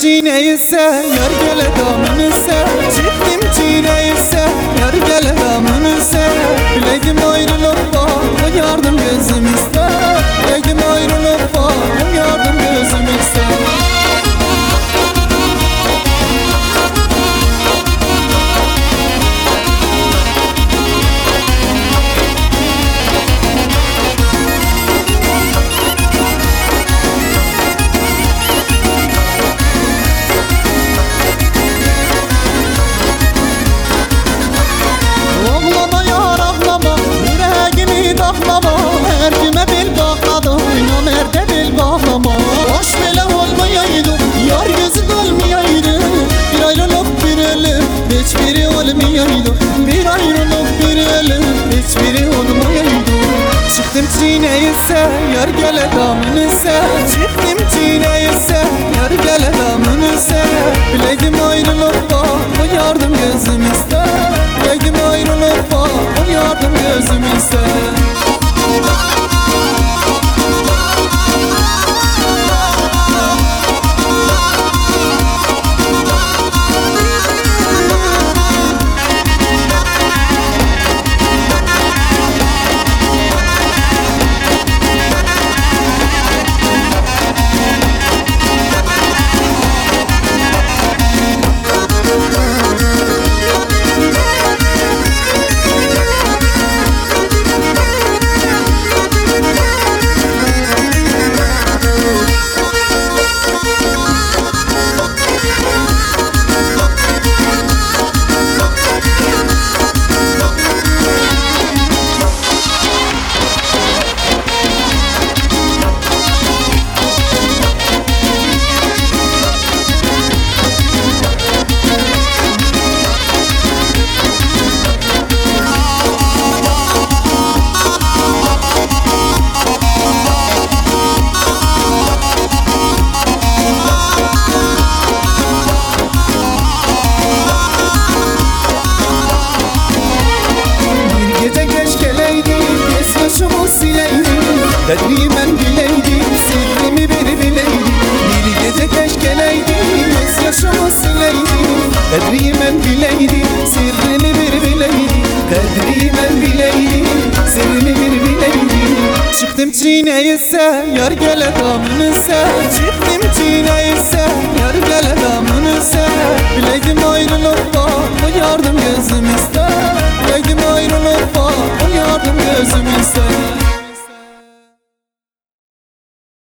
çiğneyse yar gele damınısa. Çıktım çiğneyse yar gele damınısa. Bileydim ayrılıp var yardım gözüm ister. Bileydim ayrılıp var yardım gözüm ister. Her güme bel bağladı, oyna merde bel bağlama. Boş bela olmayaydı, yar gözü dolmayaydı. Bir ayrılıp bir ölüm, hiçbiri olmayaydı. Bir ayrılıp bir ölüm, hiçbiri olmayaydı. Çıktım çiğneyse, yar gele damınısa. Çıktım çiğneyse, yar gele damınısa. Bileydim ayrılıp var, o yardım gözüm ister. Bileydim ayrılıp var, o yardım gözüm ister. Kadri ben bileydim, sırrımı bir bileydim. Bir gece keşkeleydim, gözyaşımı sileydim. Kadri ben bileydim, sırrımı bir bileydim. Kadri ben bileydim, sırrımı bir bileydim. Çıktım çiğneyse, yar gele damınısa. Çıktım çiğneyse